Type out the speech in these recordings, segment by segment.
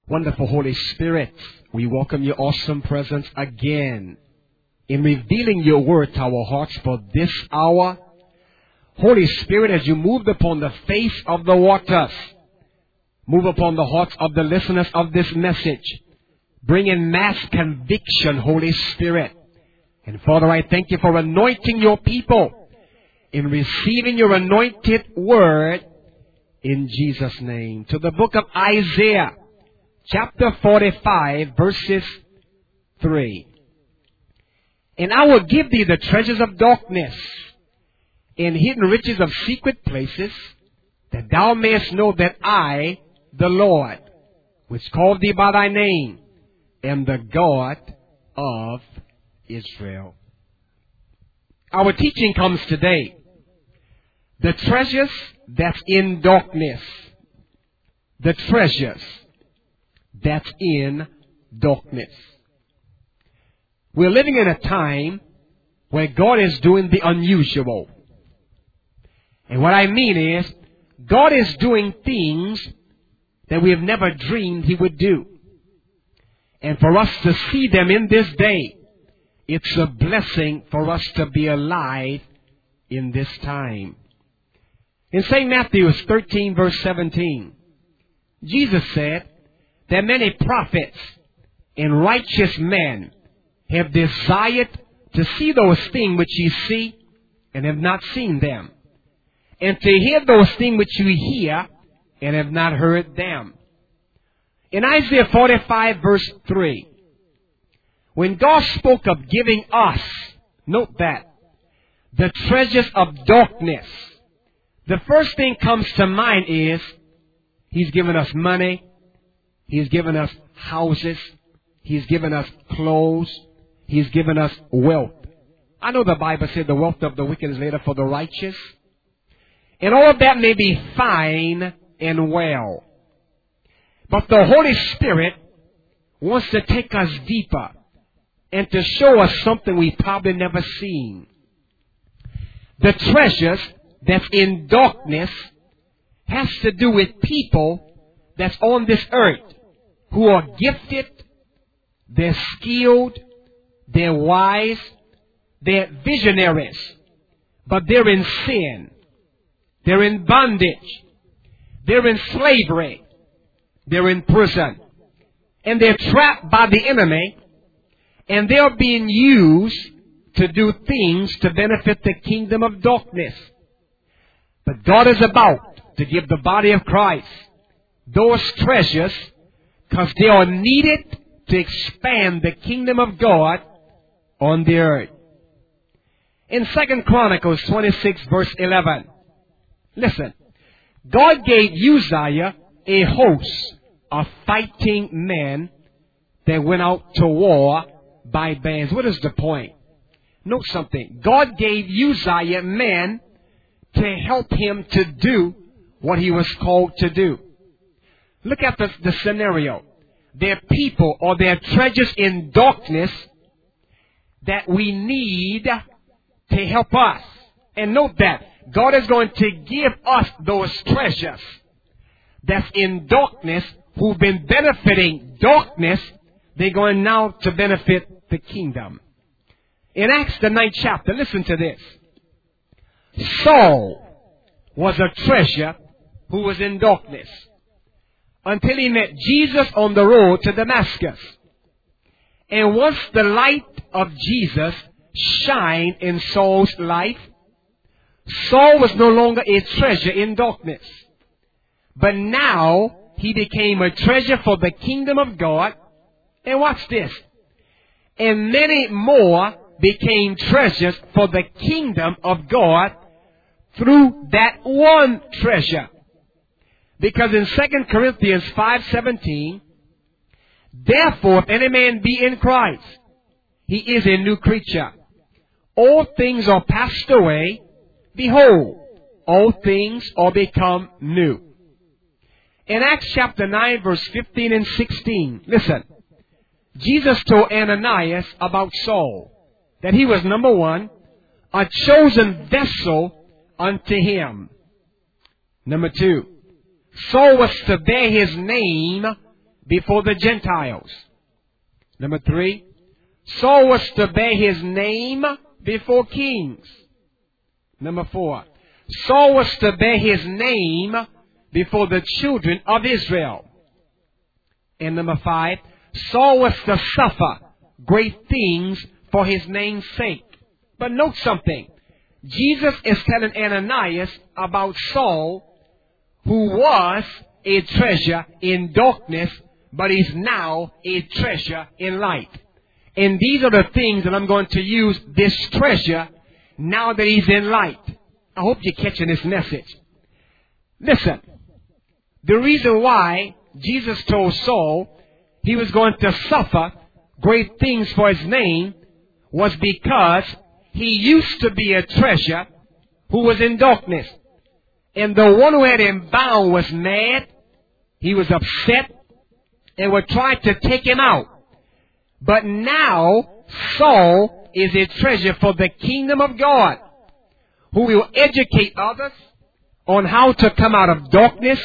Wonderful Holy Spirit, we welcome your awesome presence again in revealing your word to our hearts for this hour. Holy Spirit, as you moved upon the face of the waters, move upon the hearts of the listeners of this message. Bring in mass conviction, Holy Spirit. And Father, I thank you for anointing your people in receiving your anointed word in Jesus' name. To the book of Isaiah, chapter 45, verses 3. And I will give thee the treasures of darkness and hidden riches of secret places, that thou mayest know that I, the Lord, which called thee by thy name, am the God of Israel. Our teaching comes today. The treasures that's in darkness. The treasures that's in darkness. We're living in a time where God is doing the unusual. And what I mean is, God is doing things that we have never dreamed He would do. And for us to see them in this day, it's a blessing for us to be alive in this time. In St. Matthew 13, verse 17, Jesus said that many prophets and righteous men have desired to see those things which ye see and have not seen them, and to hear those things which you hear and have not heard them. In Isaiah 45, verse 3, when God spoke of giving us, note that, the treasures of darkness, the first thing comes to mind is He's given us money, He's given us houses, He's given us clothes, He's given us wealth. I know the Bible said the wealth of the wicked is laid up for the righteous. And all of that may be fine and well. But the Holy Spirit wants to take us deeper and to show us something we've probably never seen. The treasures that's in darkness has to do with people that's on this earth who are gifted, they're skilled, they're wise, they're visionaries, but they're in sin. They're in bondage. They're in slavery. They're in prison. And they're trapped by the enemy, and they're being used to do things to benefit the kingdom of darkness. But God is about to give the body of Christ those treasures because they are needed to expand the kingdom of God on the earth. In 2 Chronicles 26, verse 11, listen, God gave Uzziah a host of fighting men that went out to war by bands. What is the point? Note something. God gave Uzziah men to help him to do what he was called to do. Look at the scenario. There are people or there are treasures in darkness that we need to help us. And note that God is going to give us those treasures that's in darkness who've been benefiting darkness. They're going now to benefit the kingdom. In Acts the 9th chapter, listen to this. Saul was a treasure who was in darkness until he met Jesus on the road to Damascus. And once the light of Jesus shined in Saul's life, Saul was no longer a treasure in darkness. But now he became a treasure for the kingdom of God. And watch this. And many more became treasures for the kingdom of God through that one treasure. Because in 2 Corinthians 5:17, therefore if any man be in Christ, he is a new creature. All things are passed away. Behold, all things are become new. In Acts chapter 9, verse 15 and 16, listen. Jesus told Ananias about Saul, that he was, number one, a chosen vessel unto him. Number two, Saul was to bear his name before the Gentiles. Number 3, Saul was to bear his name before kings. Number 4, Saul was to bear his name before the children of Israel. And number 5, Saul was to suffer great things for his name's sake. But note something. Jesus is telling Ananias about Saul, who was a treasure in darkness, but is now a treasure in light. And these are the things that I'm going to use this treasure now that he's in light. I hope you're catching this message. Listen, the reason why Jesus told Saul he was going to suffer great things for his name was because he used to be a treasure who was in darkness. And the one who had him bound was mad. He was upset and would try to take him out. But now Saul is a treasure for the kingdom of God, who will educate others on how to come out of darkness.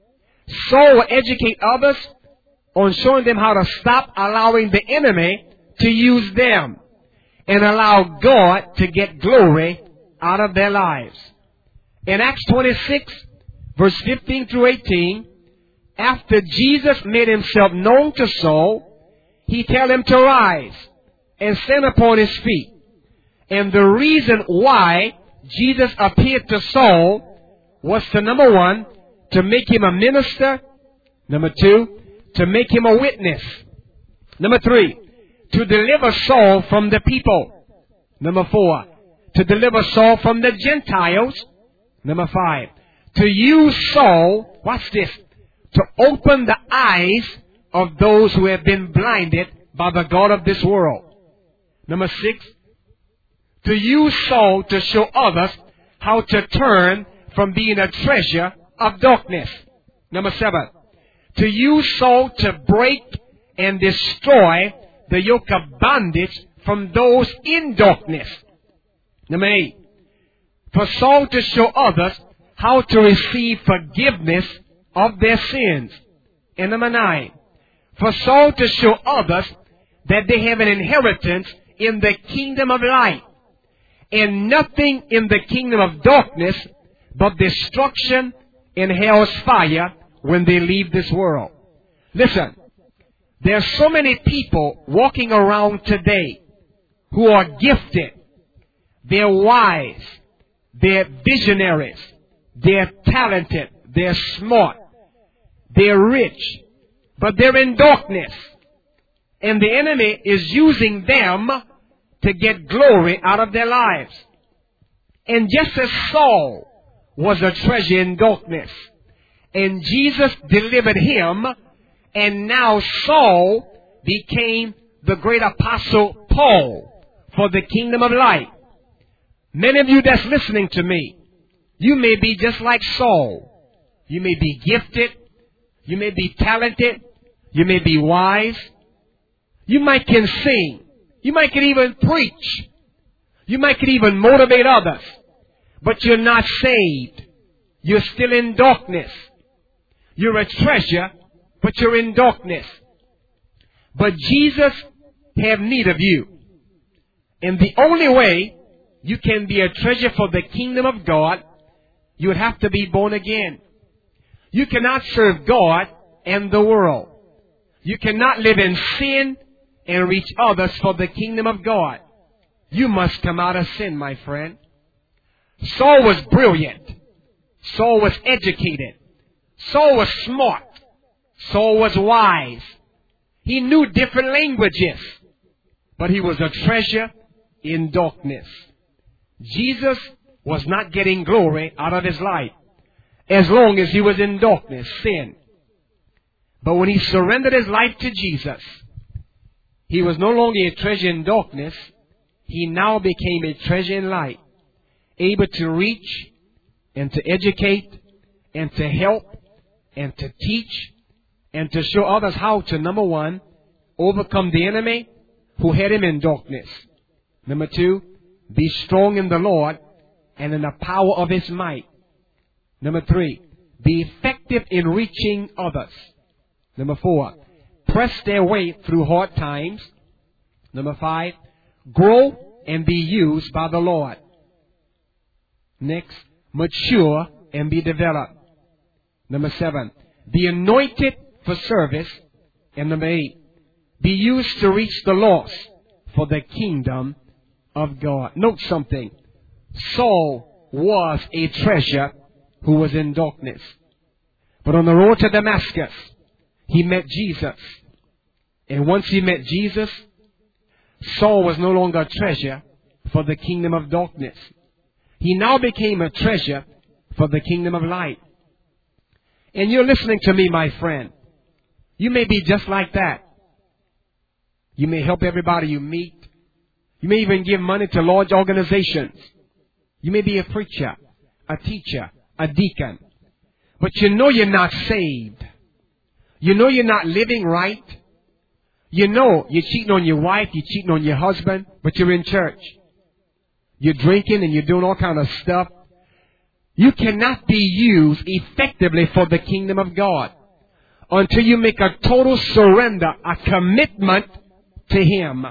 Saul will educate others on showing them how to stop allowing the enemy to use them and allow God to get glory out of their lives. In Acts 26, verse 15 through 18, after Jesus made himself known to Saul, he told him to rise and stand upon his feet. And the reason why Jesus appeared to Saul was to, number 1, to make him a minister. Number 2, to make him a witness. Number 3, to deliver Saul from the people. Number 4, to deliver Saul from the Gentiles. Number 5, to use Saul, watch this, to open the eyes of those who have been blinded by the God of this world. Number 6, to use Saul to show others how to turn from being a treasure of darkness. Number 7, to use Saul to break and destroy the yoke of bondage from those in darkness. Number 8, for Saul to show others how to receive forgiveness of their sins. And number 9, for Saul to show others that they have an inheritance in the kingdom of light, and nothing in the kingdom of darkness but destruction and hell's fire when they leave this world. Listen, there are so many people walking around today who are gifted. They're wise. They're visionaries. They're talented. They're smart. They're rich. But they're in darkness. And the enemy is using them to get glory out of their lives. And just as Saul was a treasure in darkness, and Jesus delivered him, and now Saul became the great apostle Paul for the kingdom of light. Many of you that's listening to me, you may be just like Saul. You may be gifted. You may be talented. You may be wise. You might can sing. You might can even preach. You might can even motivate others. But you're not saved. You're still in darkness. You're a treasure, but you're in darkness. But Jesus have need of you. And the only way you can be a treasure for the kingdom of God, you would have to be born again. You cannot serve God and the world. You cannot live in sin and reach others for the kingdom of God. You must come out of sin, my friend. Saul was brilliant. Saul was educated. Saul was smart. Saul was wise. He knew different languages. But he was a treasure in darkness. Jesus was not getting glory out of his life as long as he was in darkness, sin. But when he surrendered his life to Jesus, he was no longer a treasure in darkness. He now became a treasure in light, able to reach and to educate and to help and to teach and to show others how to, number 1, overcome the enemy who had him in darkness. Number 2, be strong in the Lord and in the power of his might. Number 3, be effective in reaching others. Number 4, press their way through hard times. Number 5, grow and be used by the Lord. Next, mature and be developed. Number 7, be anointed for service. And number 8, be used to reach the lost for the kingdom of God. Note something. Saul was a treasure who was in darkness. But on the road to Damascus, he met Jesus. And once he met Jesus, Saul was no longer a treasure for the kingdom of darkness. He now became a treasure for the kingdom of light. And you're listening to me, my friend. You may be just like that. You may help everybody you meet. You may even give money to large organizations. You may be a preacher, a teacher, a deacon. But you know you're not saved. You know you're not living right. You know you're cheating on your wife, you're cheating on your husband, but you're in church. You're drinking and you're doing all kind of stuff. You cannot be used effectively for the kingdom of God until you make a total surrender, a commitment to Him.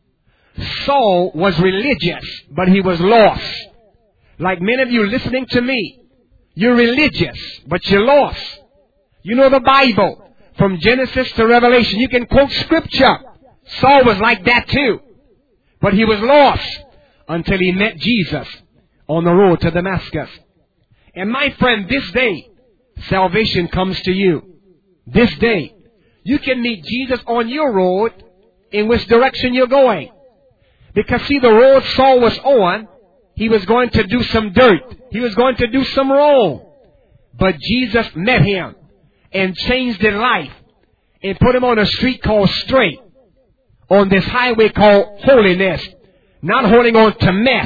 Saul was religious, but he was lost. Like many of you listening to me, you're religious, but you're lost. You know the Bible from Genesis to Revelation. You can quote scripture. Saul was like that too. But he was lost until he met Jesus on the road to Damascus. And my friend, this day, salvation comes to you. This day, you can meet Jesus on your road in which direction you're going. Because see, the road Saul was on, he was going to do some dirt. He was going to do some wrong. But Jesus met him and changed his life and put him on a street called straight, on this highway called holiness, not holding on to mess.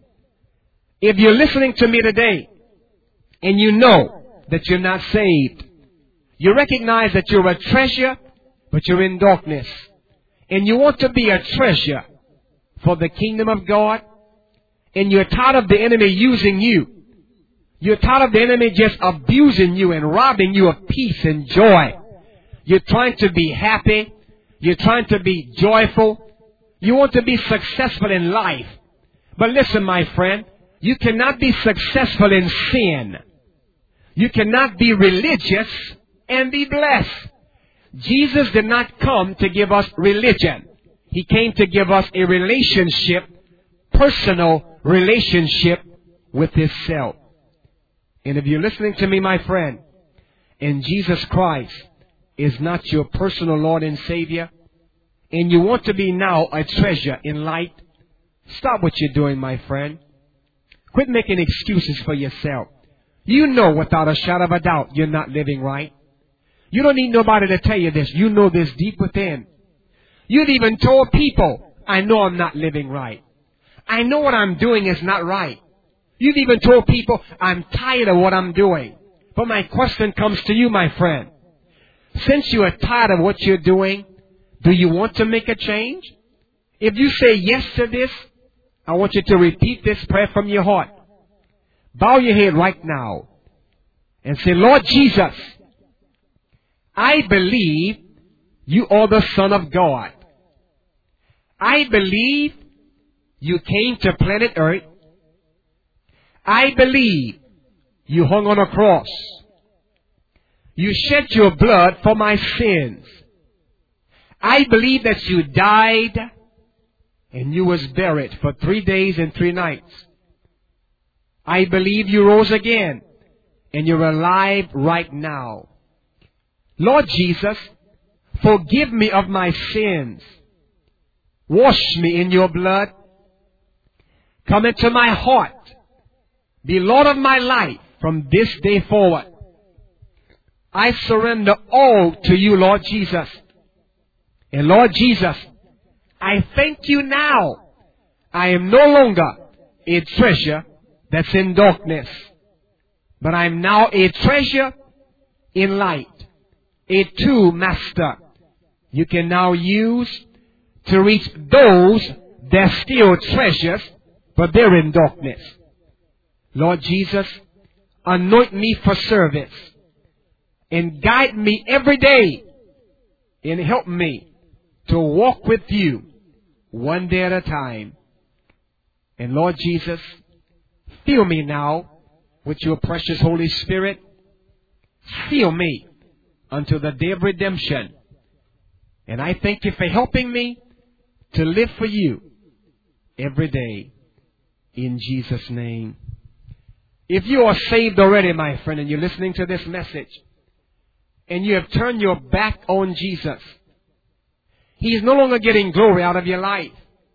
If you're listening to me today and you know that you're not saved, you recognize that you're a treasure, but you're in darkness, and you want to be a treasure for the kingdom of God, and you're tired of the enemy using you. You're tired of the enemy just abusing you and robbing you of peace and joy. You're trying to be happy. You're trying to be joyful. You want to be successful in life. But listen, my friend, you cannot be successful in sin. You cannot be religious and be blessed. Jesus did not come to give us religion. He came to give us a relationship, personal relationship with Himself. And if you're listening to me, my friend, and Jesus Christ is not your personal Lord and Savior, and you want to be now a treasure in light, stop what you're doing, my friend. Quit making excuses for yourself. You know without a shadow of a doubt you're not living right. You don't need nobody to tell you this. You know this deep within. You've even told people, I know I'm not living right. I know what I'm doing is not right. You've even told people, I'm tired of what I'm doing. But my question comes to you, my friend. Since you are tired of what you're doing, do you want to make a change? If you say yes to this, I want you to repeat this prayer from your heart. Bow your head right now and say, Lord Jesus, I believe you are the Son of God. I believe you came to planet Earth. I believe you hung on a cross. You shed your blood for my sins. I believe that you died and you was buried for 3 days and 3 nights. I believe you rose again and you're alive right now. Lord Jesus, forgive me of my sins. Wash me in your blood. Come into my heart. Be Lord of my life from this day forward. I surrender all to you, Lord Jesus. And Lord Jesus, I thank you now. I am no longer a treasure that's in darkness, but I am now a treasure in light. A tool, Master, you can now use to reach those that steal treasures, but they're in darkness. Lord Jesus, anoint me for service and guide me every day and help me to walk with you one day at a time. And Lord Jesus, fill me now with your precious Holy Spirit. Seal me until the day of redemption. And I thank you for helping me to live for you every day. In Jesus' name. If you are saved already, my friend, and you're listening to this message, and you have turned your back on Jesus, He is no longer getting glory out of your life.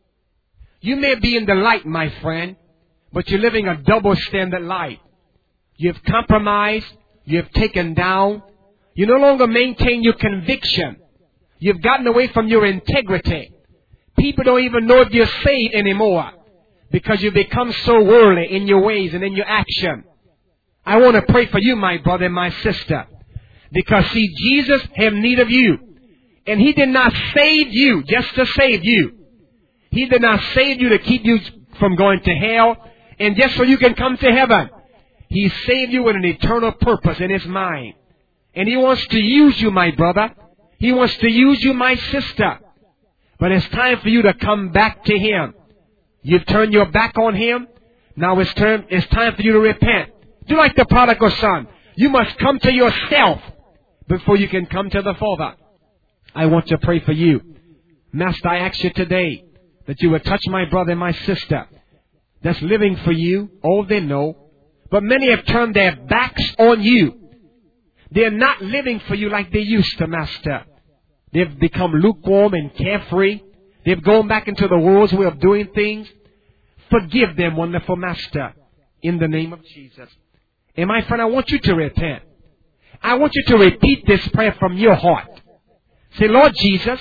You may be in the light, my friend, but you're living a double standard life. You've compromised. You've taken down. You no longer maintain your conviction. You've gotten away from your integrity. People don't even know if you're saved anymore because you've become so worldly in your ways and in your action. I want to pray for you, my brother and my sister, because see, Jesus have need of you. And He did not save you just to save you. He did not save you to keep you from going to hell and just so you can come to heaven. He saved you with an eternal purpose in His mind. And He wants to use you, my brother. He wants to use you, my sister. But it's time for you to come back to Him. You've turned your back on Him. Now it's time for you to repent. Do like the prodigal son. You must come to yourself before you can come to the Father. I want to pray for you. Master, I ask you today that you would touch my brother and my sister that's living for you, all they know. But many have turned their backs on you. They're not living for you like they used to, Master. They've become lukewarm and carefree. They've gone back into the world's way of doing things. Forgive them, wonderful Master, in the name of Jesus. And my friend, I want you to repent. I want you to repeat this prayer from your heart. Say, Lord Jesus,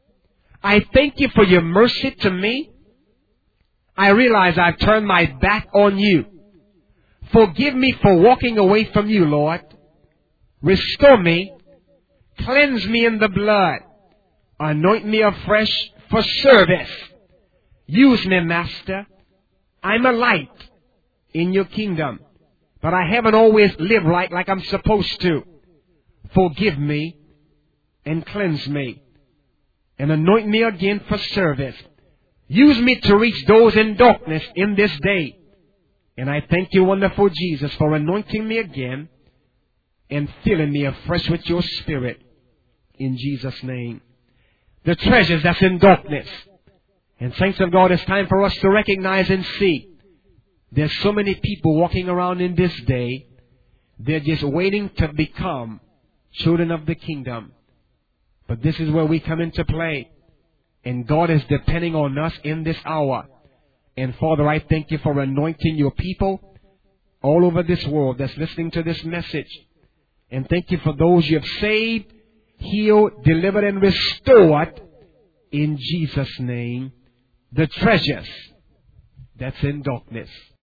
I thank you for your mercy to me. I realize I've turned my back on you. Forgive me for walking away from you, Lord. Restore me. Cleanse me in the blood. Anoint me afresh for service. Use me, Master. I'm a light in your kingdom, but I haven't always lived right like I'm supposed to. Forgive me and cleanse me and anoint me again for service. Use me to reach those in darkness in this day. And I thank you, wonderful Jesus, for anointing me again and filling me afresh with your Spirit. In Jesus' name. The treasures that's in darkness. And saints of God, it's time for us to recognize and see. There's so many people walking around in this day. They're just waiting to become children of the kingdom. But this is where we come into play. And God is depending on us in this hour. And Father, I thank you for anointing your people all over this world that's listening to this message. And thank you for those you have saved, healed, delivered, and restored in Jesus' name. The treasures that's in darkness.